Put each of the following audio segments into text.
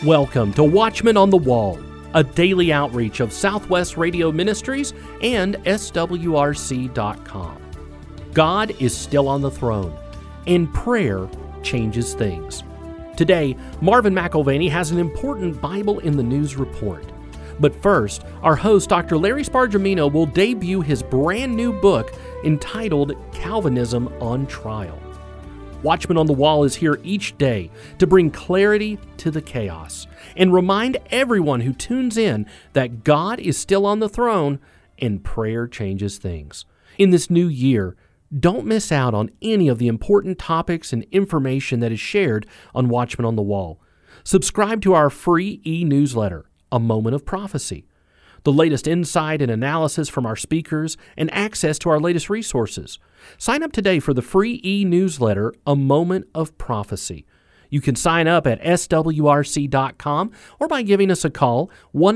Welcome to Watchmen on the Wall, a daily outreach of Southwest Radio Ministries and SWRC.com. God is still on the throne, and prayer changes things. Today, Marvin McIlvaney has an important Bible in the News report. But first, our host, Dr. Larry Spargimino, will debut his brand new book entitled Calvinism on Trial. Watchmen on the Wall is here each day to bring clarity to the chaos and remind everyone who tunes in that God is still on the throne and prayer changes things. In this new year, don't miss out on any of the important topics and information that is shared on Watchmen on the Wall. Subscribe to our free e-newsletter, A Moment of Prophecy, the latest insight and analysis from our speakers, and access to our latest resources. Sign up today for the free e-newsletter, A Moment of Prophecy. You can sign up at swrc.com or by giving us a call,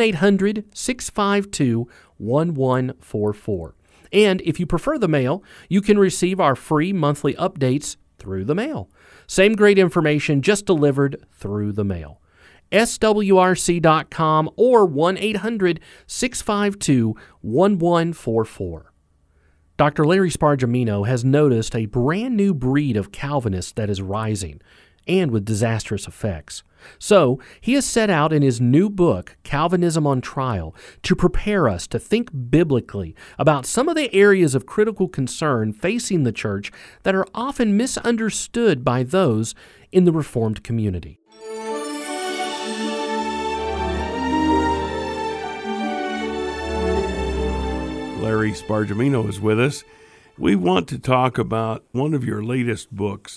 1-800-652-1144. And if you prefer the mail, you can receive our free monthly updates through the mail. Same great information, just delivered through the mail. swrc.com or 1-800-652-1144. Dr. Larry Spargimino has noticed a brand new breed of Calvinists that is rising, and with disastrous effects. So, he has set out in his new book, Calvinism on Trial, to prepare us to think biblically about some of the areas of critical concern facing the church that are often misunderstood by those in the Reformed community. Larry Spargimino is with us. We want to talk about one of your latest books,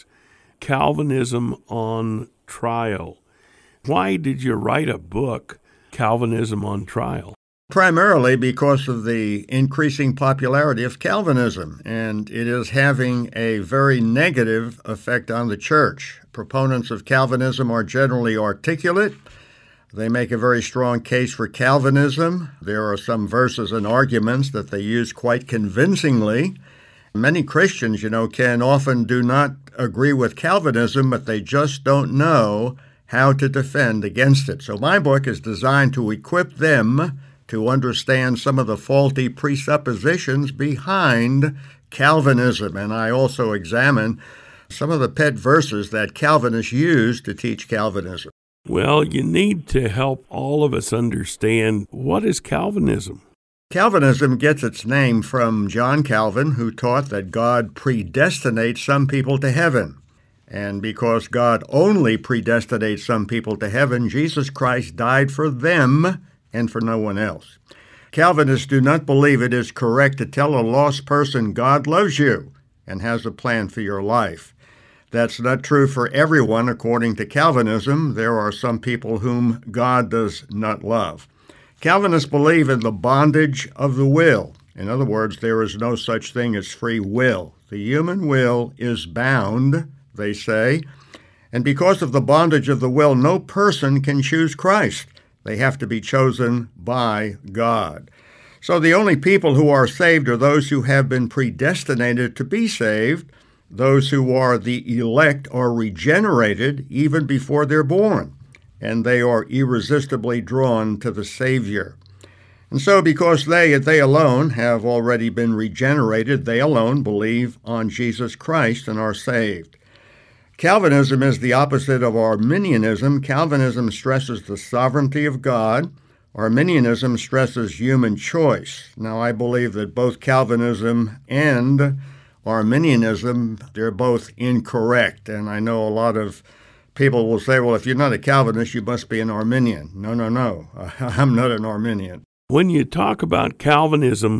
Calvinism on Trial. Why did you write a book, Calvinism on Trial? Primarily because of the increasing popularity of Calvinism, and it is having a very negative effect on the church. Proponents of Calvinism are generally articulate. They make a very strong case for Calvinism. There are some verses and arguments that they use quite convincingly. Many Christians, can often do not agree with Calvinism, but they just don't know how to defend against it. So my book is designed to equip them to understand some of the faulty presuppositions behind Calvinism. And I also examine some of the pet verses that Calvinists use to teach Calvinism. Well, you need to help all of us understand, what is Calvinism? Calvinism gets its name from John Calvin, who taught that God predestinates some people to heaven. And because God only predestinates some people to heaven, Jesus Christ died for them and for no one else. Calvinists do not believe it is correct to tell a lost person God loves you and has a plan for your life. That's not true for everyone. According to Calvinism, there are some people whom God does not love. Calvinists believe in the bondage of the will. In other words, there is no such thing as free will. The human will is bound, they say, and because of the bondage of the will, no person can choose Christ. They have to be chosen by God. So the only people who are saved are those who have been predestinated to be saved. Those who are the elect are regenerated even before they're born, and they are irresistibly drawn to the Savior. And so because they alone have already been regenerated, they alone believe on Jesus Christ and are saved. Calvinism is the opposite of Arminianism. Calvinism stresses the sovereignty of God. Arminianism stresses human choice. Now, I believe that both Calvinism and Arminianism, they're both incorrect. And I know a lot of people will say, well, if you're not a Calvinist, you must be an Arminian. No. I'm not an Arminian. When you talk about Calvinism,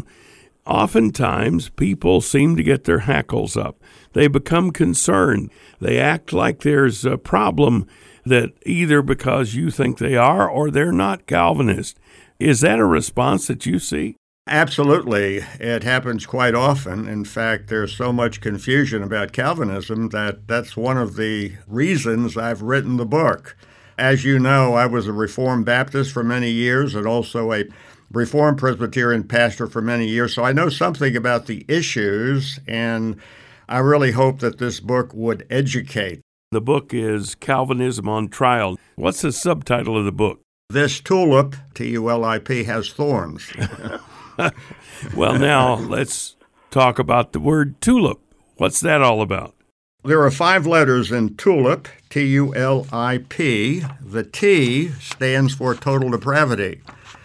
oftentimes people seem to get their hackles up. They become concerned. They act like there's a problem, that either because you think they are or they're not Calvinist. Is that a response that you see? Absolutely. It happens quite often. In fact, there's so much confusion about Calvinism that's one of the reasons I've written the book. As you know, I was a Reformed Baptist for many years and also a Reformed Presbyterian pastor for many years, so I know something about the issues, and I really hope that this book would educate. The book is Calvinism on Trial. What's the subtitle of the book? This tulip, T-U-L-I-P, has thorns. Well, now let's talk about the word tulip. What's that all about? There are 5 letters in tulip, T-U-L-I-P. The T stands for total depravity.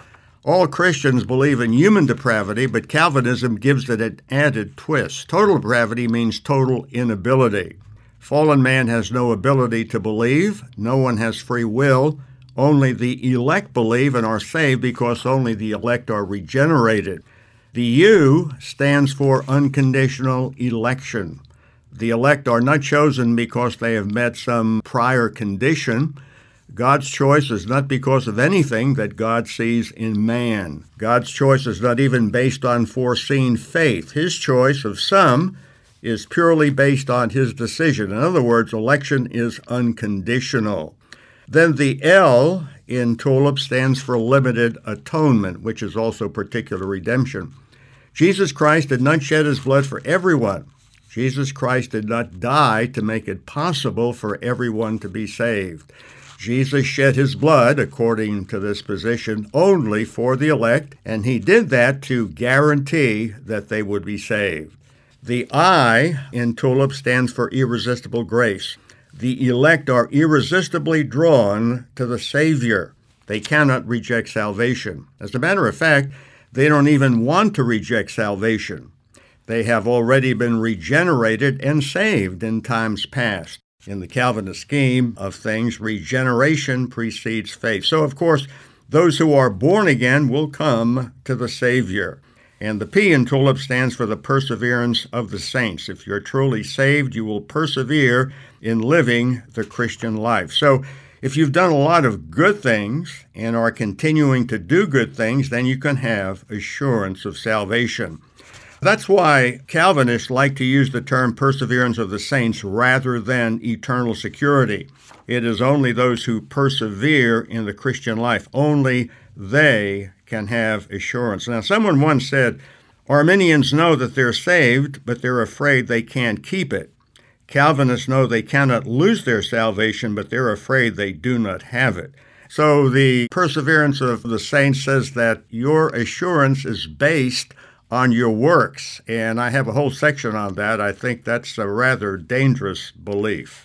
All Christians believe in human depravity, but Calvinism gives it an added twist. Total depravity means total inability. Fallen man has no ability to believe. No one has free will. Only the elect believe and are saved because only the elect are regenerated. The U stands for unconditional election. The elect are not chosen because they have met some prior condition. God's choice is not because of anything that God sees in man. God's choice is not even based on foreseen faith. His choice of some is purely based on his decision. In other words, election is unconditional. Then the L in tulip stands for limited atonement, which is also particular redemption. Jesus Christ did not shed his blood for everyone. Jesus Christ did not die to make it possible for everyone to be saved. Jesus shed his blood, according to this position, only for the elect, and he did that to guarantee that they would be saved. The I in tulip stands for irresistible grace. The elect are irresistibly drawn to the Savior. They cannot reject salvation. As a matter of fact, they don't even want to reject salvation. They have already been regenerated and saved in times past. In the Calvinist scheme of things, regeneration precedes faith. So, of course, those who are born again will come to the Savior. And the P in tulip stands for the perseverance of the saints. If you're truly saved, you will persevere in living the Christian life. So, if you've done a lot of good things and are continuing to do good things, then you can have assurance of salvation. That's why Calvinists like to use the term perseverance of the saints rather than eternal security. It is only those who persevere in the Christian life. Only they can have assurance. Now, someone once said, Arminians know that they're saved, but they're afraid they can't keep it. Calvinists know they cannot lose their salvation, but they're afraid they do not have it. So the perseverance of the saints says that your assurance is based on your works, and I have a whole section on that. I think that's a rather dangerous belief.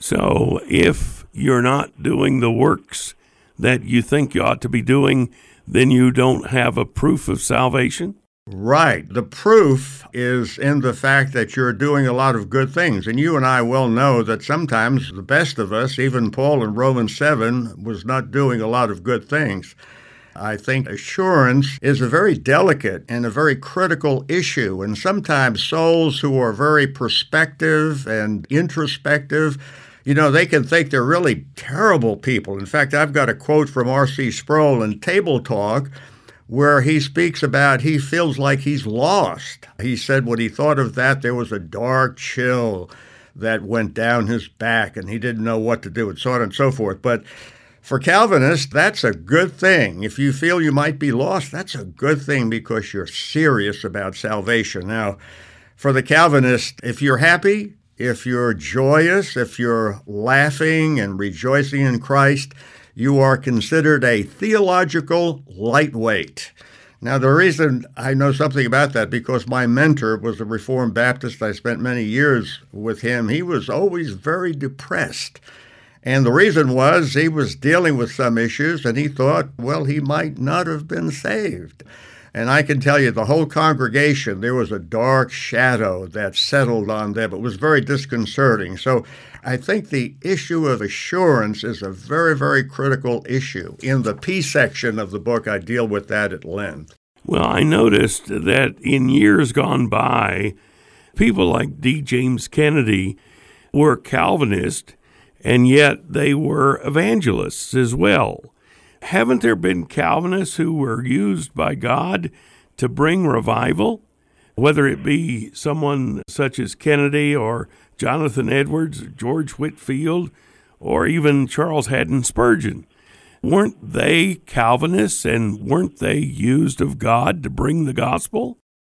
So if you're not doing the works that you think you ought to be doing, then you don't have a proof of salvation? Right. The proof is in the fact that you're doing a lot of good things. And you and I well know that sometimes the best of us, even Paul in Romans 7, was not doing a lot of good things. I think assurance is a very delicate and a very critical issue. And sometimes souls who are very perspective and introspective, they can think they're really terrible people. In fact, I've got a quote from R.C. Sproul in Table Talk where he speaks about he feels like he's lost. He said when he thought of that, there was a dark chill that went down his back and he didn't know what to do and so on and so forth. But for Calvinists, that's a good thing. If you feel you might be lost, that's a good thing because you're serious about salvation. Now, for the Calvinist, if you're happy, if you're joyous, if you're laughing and rejoicing in Christ, you are considered a theological lightweight. Now, the reason I know something about that, because my mentor was a Reformed Baptist. I spent many years with him. He was always very depressed. And the reason was he was dealing with some issues, and he thought, well, he might not have been saved. And I can tell you, the whole congregation, there was a dark shadow that settled on them. It was very disconcerting. So I think the issue of assurance is a very, very critical issue. In the P section of the book, I deal with that at length. Well, I noticed that in years gone by, people like D. James Kennedy were Calvinist, and yet they were evangelists as well. Haven't there been Calvinists who were used by God to bring revival? Whether it be someone such as Kennedy or Jonathan Edwards, George Whitefield, or even Charles Haddon Spurgeon. Weren't they Calvinists and weren't they used of God to bring the gospel?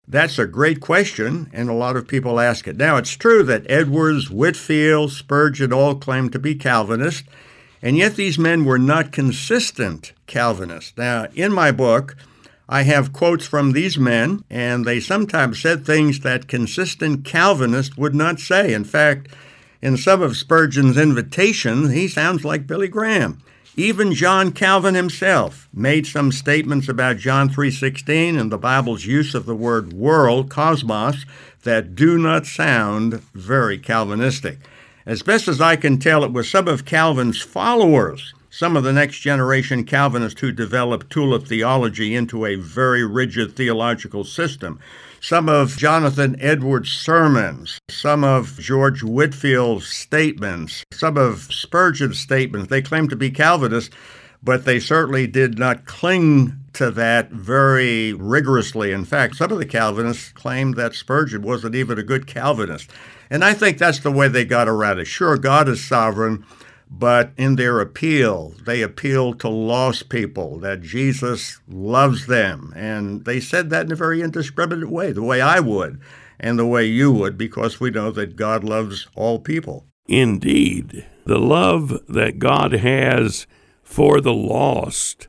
That's a great question, and a lot of people ask it. Now, it's true that Edwards, Whitefield, Spurgeon all claimed to be Calvinist, and yet these men were not consistent Calvinists. Now, in my book, I have quotes from these men, and they sometimes said things that consistent Calvinists would not say. In fact, in some of Spurgeon's invitations, he sounds like Billy Graham. Even John Calvin himself made some statements about John 3:16 and the Bible's use of the word world, cosmos, that do not sound very Calvinistic. As best as I can tell, it was some of Calvin's followers, some of the next generation Calvinists who developed tulip theology into a very rigid theological system. Some of Jonathan Edwards' sermons, some of George Whitefield's statements, some of Spurgeon's statements, they claimed to be Calvinists, but they certainly did not cling to that very rigorously. In fact, some of the Calvinists claimed that Spurgeon wasn't even a good Calvinist. And I think that's the way they got around it. Sure, God is sovereign, but in their appeal, they appealed to lost people, that Jesus loves them. And they said that in a very indiscriminate way, the way I would and the way you would, because we know that God loves all people. Indeed. The love that God has for the lost,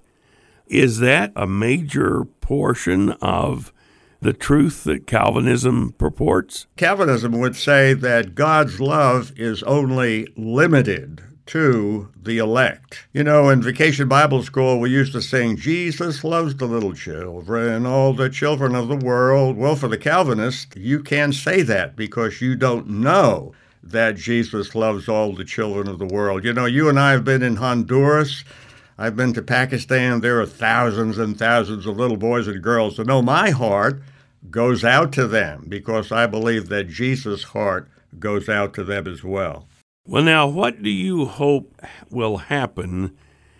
is that a major portion of the truth that Calvinism purports? Calvinism would say that God's love is only limited to the elect. You know, in Vacation Bible School, we used to sing, Jesus loves the little children, all the children of the world. Well, for the Calvinist, you can't say that because you don't know that Jesus loves all the children of the world. You know, you and I have been in Honduras. I've been to Pakistan. There are thousands and thousands of little boys and girls. So no, my heart goes out to them because I believe that Jesus' heart goes out to them as well. Well, now, what do you hope will happen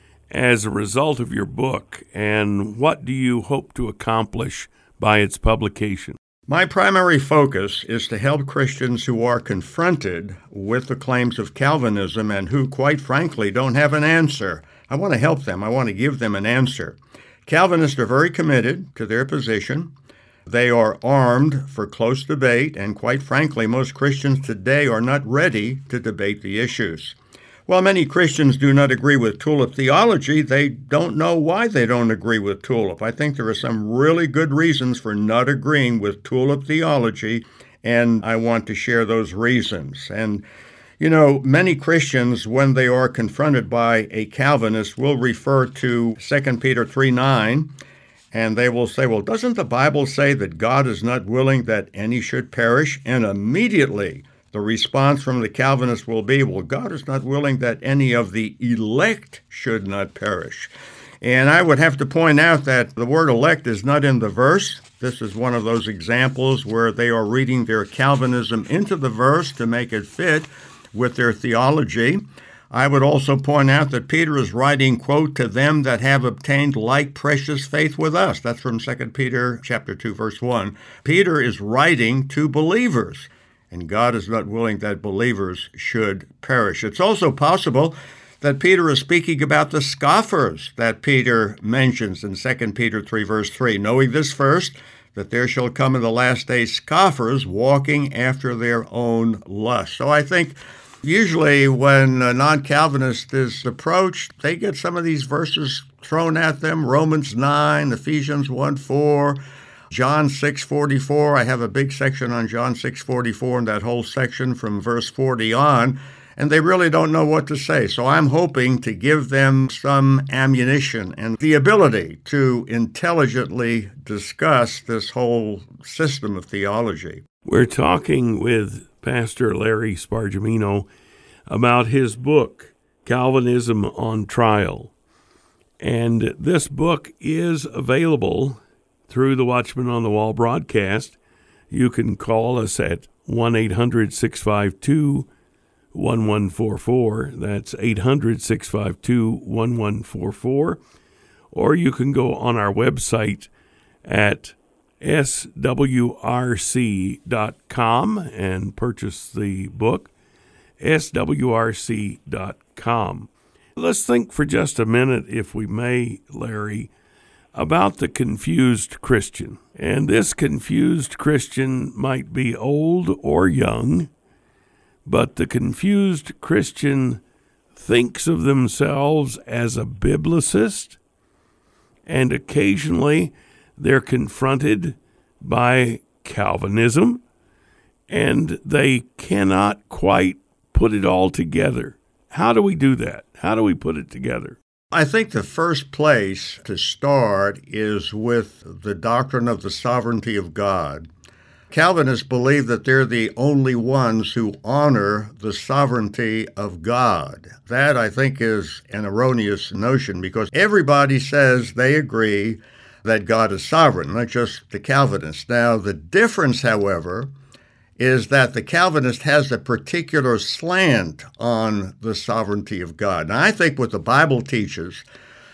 as a result of your book, and what do you hope to accomplish by its publication? My primary focus is to help Christians who are confronted with the claims of Calvinism and who, quite frankly, don't have an answer. I want to help them. I want to give them an answer. Calvinists are very committed to their position. They are armed for close debate, and quite frankly, most Christians today are not ready to debate the issues. While many Christians do not agree with tulip theology, they don't know why they don't agree with tulip. I think there are some really good reasons for not agreeing with tulip theology, and I want to share those reasons. And, you know, many Christians, when they are confronted by a Calvinist, will refer to 2 Peter 3:9, and they will say, well, doesn't the Bible say that God is not willing that any should perish? And immediately the response from the Calvinist will be, well, God is not willing that any of the elect should not perish. And I would have to point out that the word elect is not in the verse. This is one of those examples where they are reading their Calvinism into the verse to make it fit with their theology. I would also point out that Peter is writing, quote, to them that have obtained like precious faith with us. That's from 2 Peter chapter 2, verse 1. Peter is writing to believers, and God is not willing that believers should perish. It's also possible that Peter is speaking about the scoffers that Peter mentions in 2 Peter 3, verse 3, knowing this first, that there shall come in the last days scoffers walking after their own lust. So I think usually when a non-Calvinist is approached, they get some of these verses thrown at them, Romans 9, Ephesians 1:4, John 6:44. I have a big section on John 6:44 and that whole section from verse 40 on, and they really don't know what to say. So I'm hoping to give them some ammunition and the ability to intelligently discuss this whole system of theology. We're talking with Pastor Larry Spargimino about his book, Calvinism on Trial. And this book is available through the Watchman on the Wall broadcast. You can call us at 1-800-652-1144. That's 800-652-1144. Or you can go on our website at swrc.com and purchase the book, swrc.com. Let's think for just a minute, if we may, Larry, about the confused Christian. And this confused Christian might be old or young, but the confused Christian thinks of themselves as a biblicist, and occasionally they're confronted by Calvinism, and they cannot quite put it all together. How do we do that? How do we put it together? I think the first place to start is with the doctrine of the sovereignty of God. Calvinists believe that they're the only ones who honor the sovereignty of God. That, I think, is an erroneous notion because everybody says they agree that God is sovereign, not just the Calvinists. Now, the difference, however, is that the Calvinist has a particular slant on the sovereignty of God. Now, I think what the Bible teaches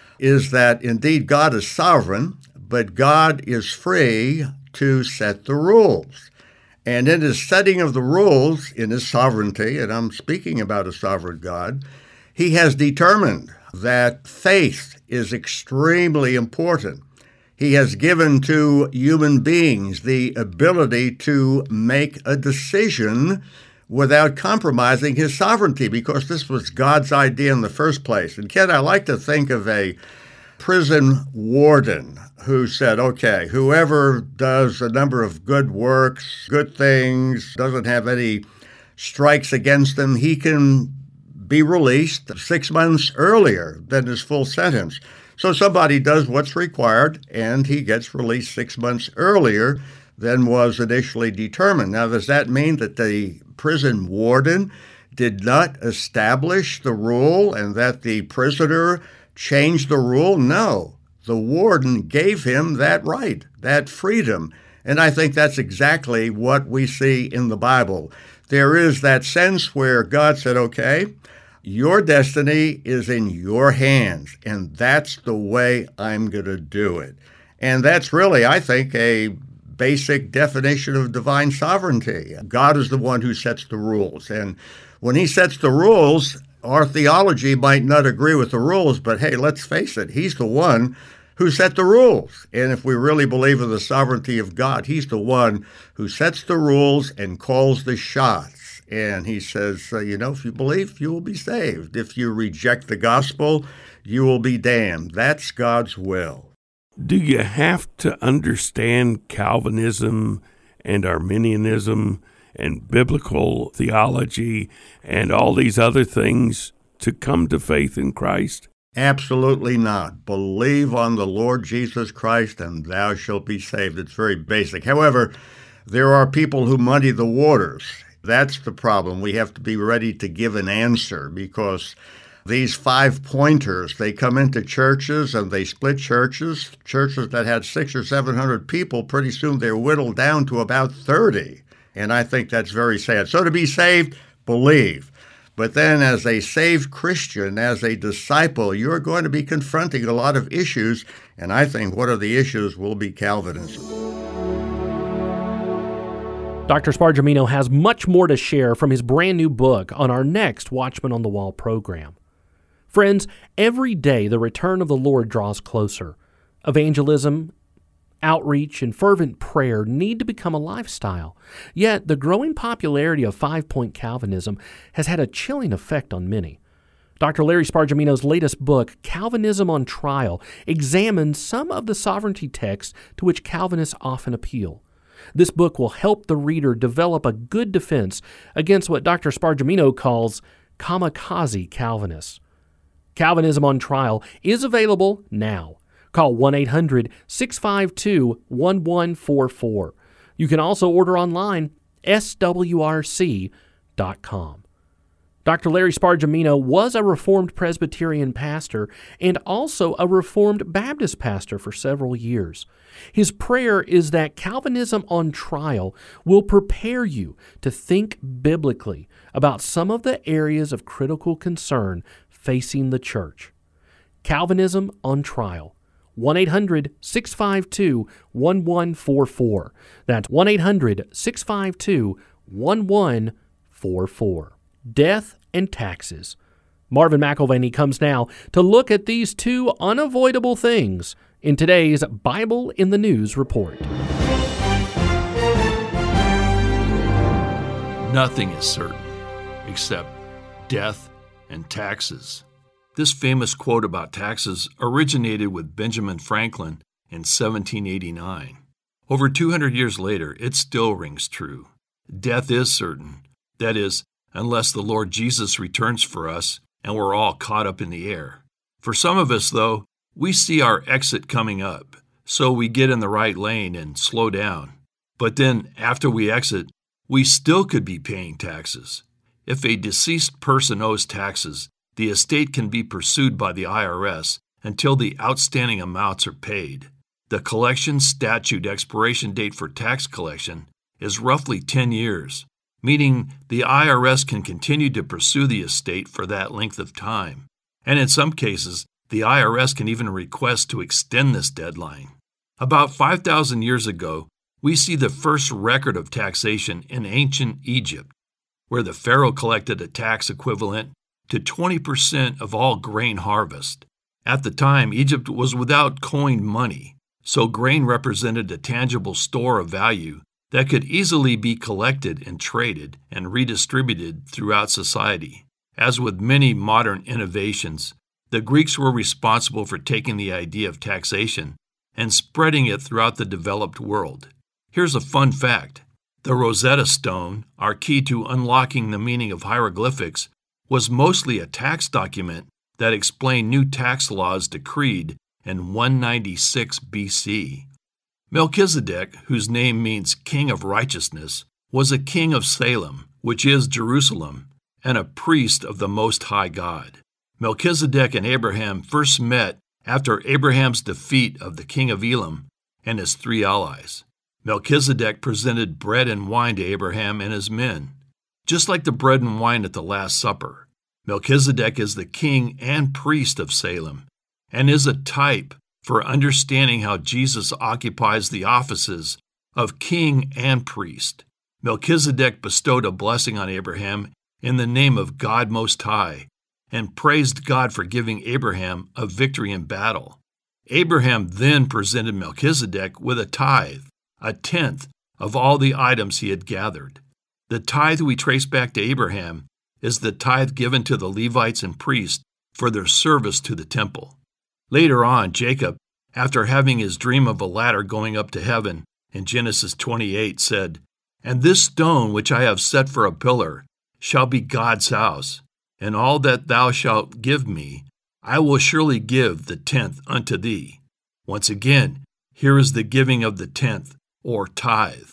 is that indeed God is sovereign, but God is free to set the rules. And in his setting of the rules, in his sovereignty, and I'm speaking about a sovereign God, he has determined that faith is extremely important. He has given to human beings the ability to make a decision without compromising his sovereignty, because this was God's idea in the first place. And Ken, I like to think of a prison warden who said, okay, whoever does a number of good works, good things, doesn't have any strikes against them, he can be released 6 months earlier than his full sentence. So somebody does what's required, and he gets released 6 months earlier than was initially determined. Now, does that mean that the prison warden did not establish the rule and that the prisoner changed the rule? No. The warden gave him that right, that freedom. And I think that's exactly what we see in the Bible. There is that sense where God said, okay, your destiny is in your hands, and that's the way I'm going to do it. And that's really, I think, a basic definition of divine sovereignty. God is the one who sets the rules. And when he sets the rules, our theology might not agree with the rules, but hey, let's face it, he's the one who set the rules. And if we really believe in the sovereignty of God, he's the one who sets the rules and calls the shots. And he says, if you believe, you will be saved. If you reject the gospel, you will be damned. That's God's will. Do you have to understand Calvinism and Arminianism and biblical theology and all these other things to come to faith in Christ? Absolutely not. Believe on the Lord Jesus Christ and thou shalt be saved. It's very basic. However, there are people who muddy the waters. That's the problem. We have to be ready to give an answer because these 5 pointers, they come into churches and they split churches. Churches that had 600 or 700 people, pretty soon they're whittled down to about 30. And I think that's very sad. So to be saved, believe. But then as a saved Christian, as a disciple, you're going to be confronting a lot of issues. And I think one of the issues will be Calvinism. Dr. Spargimino has much more to share from his brand new book on our next Watchman on the Wall program. Friends, every day the return of the Lord draws closer. Evangelism, outreach, and fervent prayer need to become a lifestyle. Yet the growing popularity of five-point Calvinism has had a chilling effect on many. Dr. Larry Spargimino's latest book, Calvinism on Trial, examines some of the sovereignty texts to which Calvinists often appeal. This book will help the reader develop a good defense against what Dr. Spargimino calls kamikaze Calvinists. Calvinism on Trial is available now. Call 1-800-652-1144. You can also order online, swrc.com. Dr. Larry Spargimino was a Reformed Presbyterian pastor and also a Reformed Baptist pastor for several years. His prayer is that Calvinism on Trial will prepare you to think biblically about some of the areas of critical concern facing the church. Calvinism on Trial. 1-800-652-1144. That's 1-800-652-1144. Death and taxes. Marvin McIlvaney comes now to look at these two unavoidable things in today's Bible in the News report. Nothing is certain except death and taxes. This famous quote about taxes originated with Benjamin Franklin in 1789. Over 200 years later, it still rings true. Death is certain. That is, unless the Lord Jesus returns for us and we're all caught up in the air. For some of us, though, we see our exit coming up, so we get in the right lane and slow down. But then, after we exit, we still could be paying taxes. If a deceased person owes taxes, the estate can be pursued by the IRS until the outstanding amounts are paid. The collection statute expiration date for tax collection is roughly 10 years, meaning the IRS can continue to pursue the estate for that length of time. And in some cases, the IRS can even request to extend this deadline. About 5,000 years ago, we see the first record of taxation in ancient Egypt, where the pharaoh collected a tax equivalent to 20% of all grain harvest. At the time, Egypt was without coined money, so grain represented a tangible store of value that could easily be collected and traded and redistributed throughout society. As with many modern innovations, the Greeks were responsible for taking the idea of taxation and spreading it throughout the developed world. Here's a fun fact. The Rosetta Stone, our key to unlocking the meaning of hieroglyphics, was mostly a tax document that explained new tax laws decreed in 196 BC. Melchizedek, whose name means King of Righteousness, was a king of Salem, which is Jerusalem, and a priest of the Most High God. Melchizedek and Abraham first met after Abraham's defeat of the king of Elam and his 3 allies. Melchizedek presented bread and wine to Abraham and his men. Just like the bread and wine at the Last Supper, Melchizedek is the king and priest of Salem and is a type for understanding how Jesus occupies the offices of king and priest. Melchizedek bestowed a blessing on Abraham in the name of God Most High and praised God for giving Abraham a victory in battle. Abraham then presented Melchizedek with a tithe, a tenth of all the items he had gathered. The tithe we trace back to Abraham is the tithe given to the Levites and priests for their service to the temple. Later on, Jacob, after having his dream of a ladder going up to heaven in Genesis 28, said, "And this stone which I have set for a pillar shall be God's house, and all that thou shalt give me, I will surely give the tenth unto thee." Once again, here is the giving of the tenth, or tithe.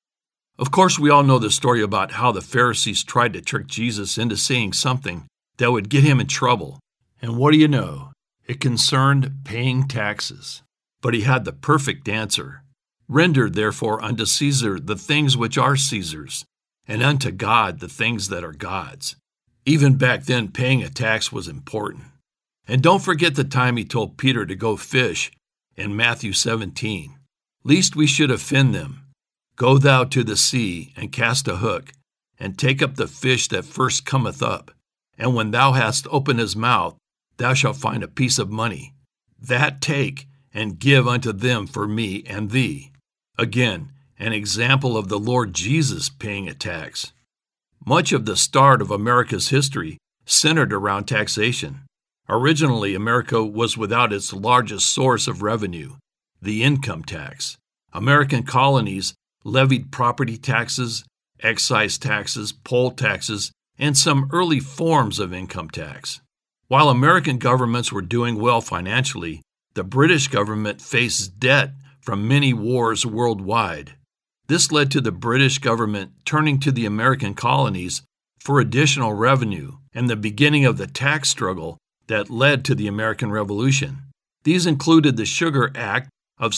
Of course, we all know the story about how the Pharisees tried to trick Jesus into saying something that would get him in trouble. And what do you know? It concerned paying taxes. But he had the perfect answer. "Render therefore unto Caesar the things which are Caesar's, and unto God the things that are God's." Even back then, paying a tax was important. And don't forget the time he told Peter to go fish in Matthew 17. "Lest we should offend them. Go thou to the sea, and cast a hook, and take up the fish that first cometh up. And when thou hast opened his mouth, thou shalt find a piece of money. That take, and give unto them for me and thee." Again, an example of the Lord Jesus paying a tax. Much of the start of America's history centered around taxation. Originally, America was without its largest source of revenue, the income tax. American colonies levied property taxes, excise taxes, poll taxes, and some early forms of income tax. While American governments were doing well financially, the British government faced debt from many wars worldwide. This led to the British government turning to the American colonies for additional revenue and the beginning of the tax struggle that led to the American Revolution. These included the Sugar Act of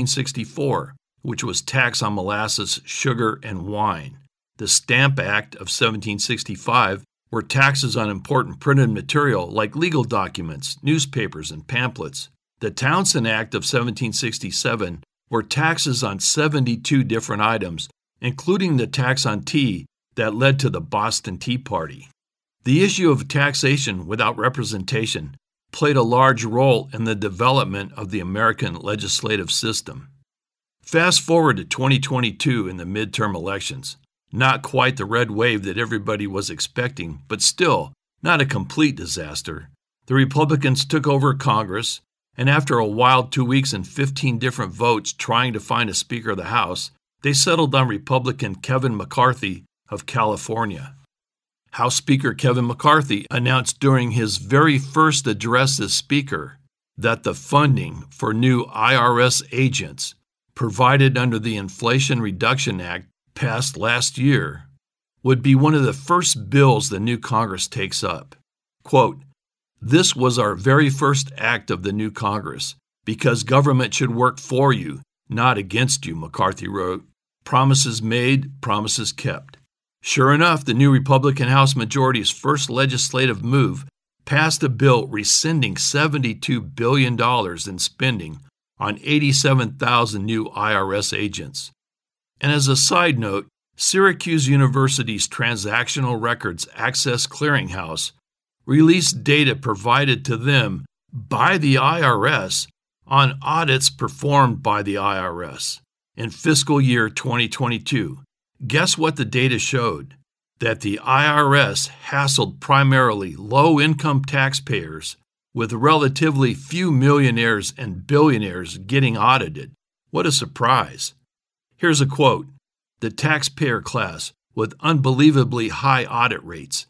1764, which was tax on molasses, sugar, and wine. The Stamp Act of 1765 were taxes on important printed material like legal documents, newspapers, and pamphlets. The Townshend Act of 1767 were taxes on 72 different items, including the tax on tea that led to the Boston Tea Party. The issue of taxation without representation played a large role in the development of the American legislative system. Fast forward to 2022 in the midterm elections. Not quite the red wave that everybody was expecting, but still not a complete disaster. The Republicans took over Congress, and after a wild 2 weeks and 15 different votes trying to find a Speaker of the House, they settled on Republican Kevin McCarthy of California. House Speaker Kevin McCarthy announced during his very first address as Speaker that the funding for new IRS agents provided under the Inflation Reduction Act passed last year would be one of the first bills the new Congress takes up. Quote, "This was our very first act of the new Congress, because government should work for you, not against you," McCarthy wrote. Promises made, promises kept. Sure enough, the new Republican House majority's first legislative move passed a bill rescinding $72 billion in spending on 87,000 new IRS agents. And as a side note, Syracuse University's Transactional Records Access Clearinghouse released data provided to them by the IRS on audits performed by the IRS. In fiscal year 2022, guess what the data showed? That the IRS hassled primarily low-income taxpayers, with relatively few millionaires and billionaires getting audited. What a surprise. Here's a quote. "The taxpayer class with unbelievably high audit rates,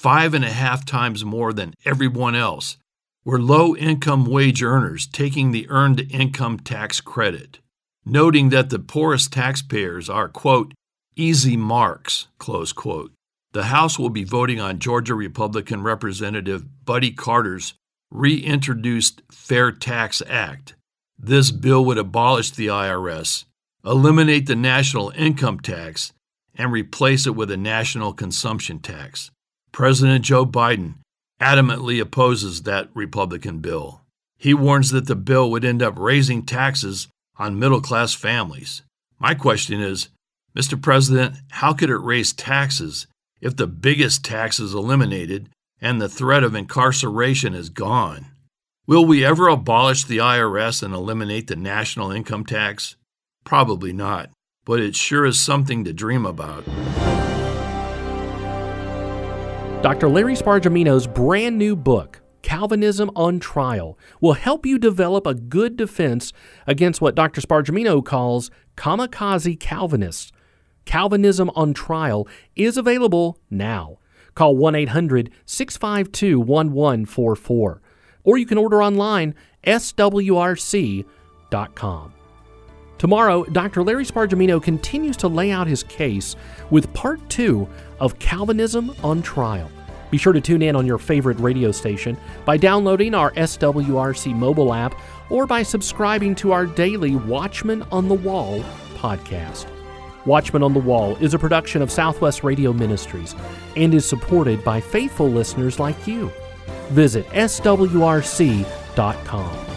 5.5 times more than everyone else, were low-income wage earners taking the earned income tax credit," noting that the poorest taxpayers are, quote, "easy marks," close quote. The House will be voting on Georgia Republican Representative Buddy Carter's reintroduced Fair Tax Act. This bill would abolish the IRS, eliminate the national income tax, and replace it with a national consumption tax. President Joe Biden adamantly opposes that Republican bill. He warns that the bill would end up raising taxes on middle-class families. My question is, Mr. President, how could it raise taxes if the biggest tax is eliminated and the threat of incarceration is gone? Will we ever abolish the IRS and eliminate the national income tax? Probably not, but it sure is something to dream about. Dr. Larry Spargimino's brand new book, Calvinism on Trial, will help you develop a good defense against what Dr. Spargimino calls kamikaze Calvinists. Calvinism on Trial is available now. Call 1-800-652-1144, or you can order online, swrc.com. Tomorrow, Dr. Larry Spargimino continues to lay out his case with Part 2 of Calvinism on Trial. Be sure to tune in on your favorite radio station by downloading our SWRC mobile app or by subscribing to our daily Watchman on the Wall podcast. Watchman on the Wall is a production of Southwest Radio Ministries and is supported by faithful listeners like you. Visit swrc.com.